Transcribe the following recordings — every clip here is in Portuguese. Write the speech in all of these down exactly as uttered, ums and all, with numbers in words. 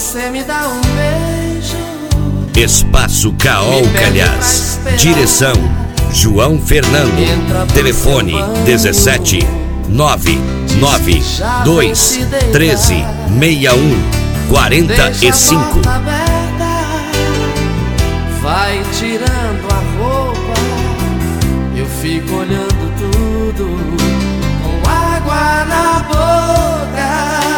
você me dá um beijo. Espaço Caol Calhas. Direção João Fernando. Telefone dezessete nove nove dois treze sessenta e um quarenta e cinco. Vai tirando a roupa, eu fico olhando tudo com água na boca.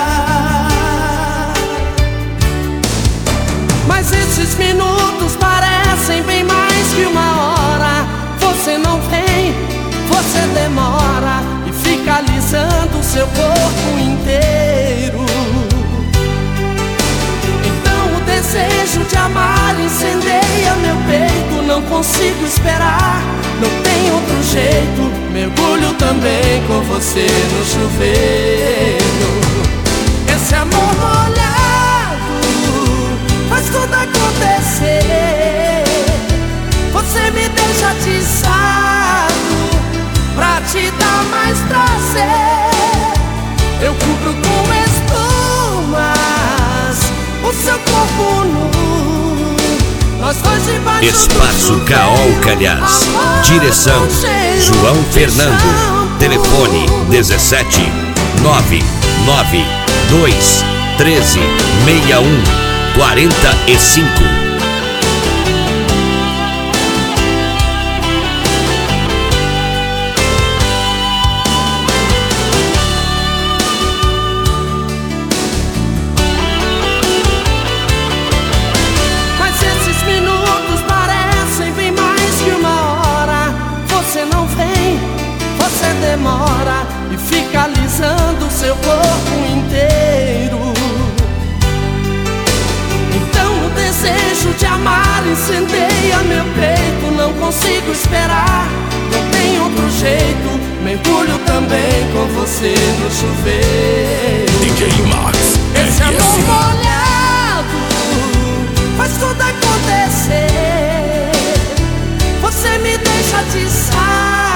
Mas esses minutos parecem bem mais que uma hora. Você não vem, você demora e fica alisando o seu corpo inteiro. Então o desejo de amar incendeia meu peito. Não consigo esperar, não tem outro jeito. Mergulho também com você no chuveiro. Esse amor molhado faz tudo acontecer. Você me deixa atiçado pra te dar mais prazer. Eu cubro com espumas o seu corpo nu. Nós dois debaixo Espaço do Caol Calhas. Direção João Fernando. Telefone dezessete nove nove dois treze sessenta e um quarenta e cinco. Demora e fica alisando seu corpo inteiro. Então o desejo de amar incendeia meu peito. Não consigo esperar, não tem outro jeito. Mergulho também com você no chuveiro. D J Max. Esse amor molhado faz tudo acontecer. Você me deixa atiçar